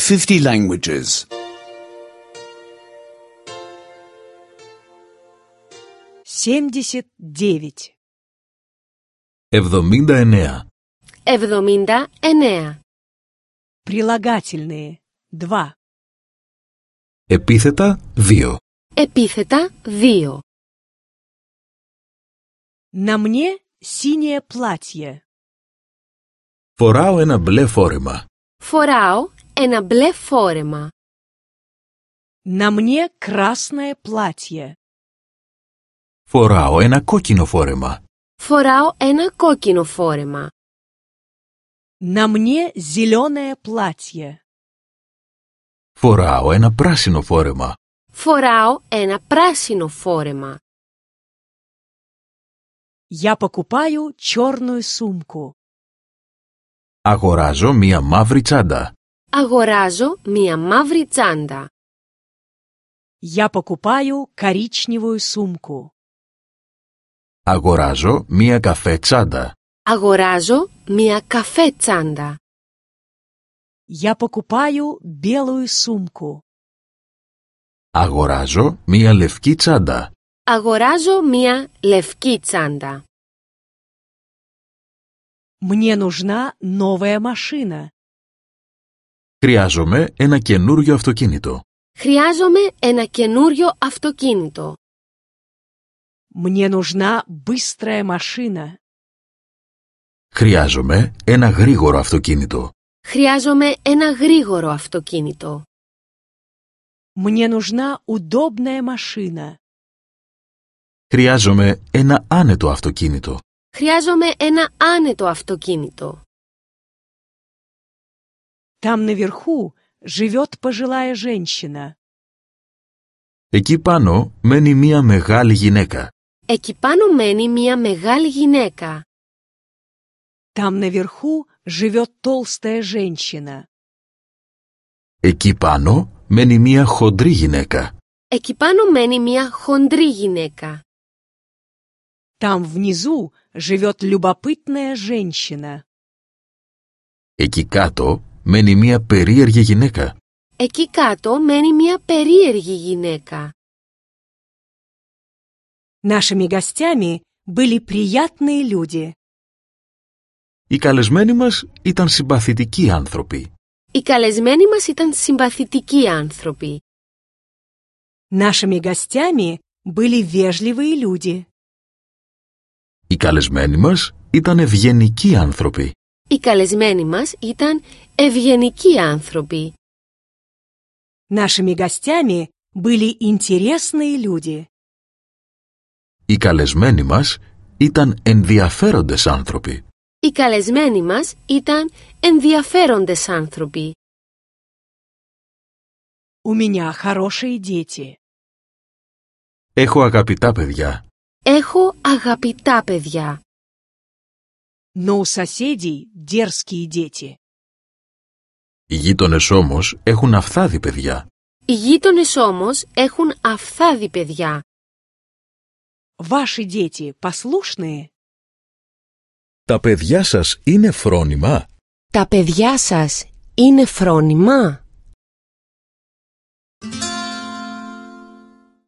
50 languages. 79. 79. 79. Прилагательные. 2. Επίθετα 2. Επίθετα 2. На мне синее платье. Φοράω ένα μπλε φόρεμα. Φοράω ένα μπλε φόρεμα. На мне красное платье. Φοράω ένα κόκκινο φόρεμα. Φοράω ένα κόκκινο φόρεμα. На мне зеленое платье. Φοράω ένα πράσινο φόρεμα. Φοράω ένα πράσινο φόρεμα. Я покупаю черную сумку. Αγοράζω μία μαύρη τσάντα. Αγοράζω μία μαύρη τσάντα. Я покупаю коричневую сумку. Αγοράζω μία καφέ τσάντα. Αγοράζω μία καφέ τσάντα. Я покупаю белую сумку. Αγοράζω μία λευκή τσάντα. Αγοράζω μία λευκή τσάντα. Мне нужна новая машина. Χρειάζομαι ένα καινούριο αυτοκίνητο. Χρειάζομαι ένα καινούριο αυτοκίνητο. Мне нужна быстрая машина. Χρειάζομαι ένα γρήγορο αυτοκίνητο. Χρειάζομαι ένα γρήγορο αυτοκίνητο. Мне нужна удобная машина. Χρειάζομαι ένα άνετο αυτοκίνητο. Χρειάζομαι ένα άνετο αυτοκίνητο. Там наверху живет пожилая женщина. Εκεί πάνω μένει μία μεγάλη γυναίκα. Εκεί πάνω μένει μία μεγάλη γυναίκα. Там наверху живет толстая женщина. Εκεί πάνω μένει μία χοντρή γυναίκα. Εκεί πάνω μένει μία χοντρή γυναίκα. Там внизу живет любопытная женщина. Εκεί κάτω μένει μία περίεργη γυναίκα. Εκεί κάτω μένει μία περίεργη γυναίκα. Нашими гостями были приятные люди. Οι καλεσμένοι μας ήταν συμπαθητικοί άνθρωποι. Οι καλεσμένοι μας ήταν συμπαθητικοί άνθρωποι. Нашими гостями были вежливые люди. Οι καλεσμένοι μας ήταν ευγενικοί άνθρωποι. Οι καλεσμένοι μας ήταν ευγενικοί άνθρωποι. Нашими гостями были интересные люди. Οι καλεσμένοι μας ήταν ενδιαφέροντες άνθρωποι. Οι καλεσμένοι μας ήταν ενδιαφέροντες άνθρωποι. У меня хорошие дети. Έχω αγαπητά παιδιά. Έχω αγαπητά παιδιά. Но у соседей дерзкие дети. Οι γείτονες όμως έχουν αφθάδη παιδιά. Οι γείτονες όμως έχουν αφθάδη παιδιά. Ваши дети послушные? Τα παιδιά σας είναι φρόνημα? Τα παιδιά σας είναι φρόνημα?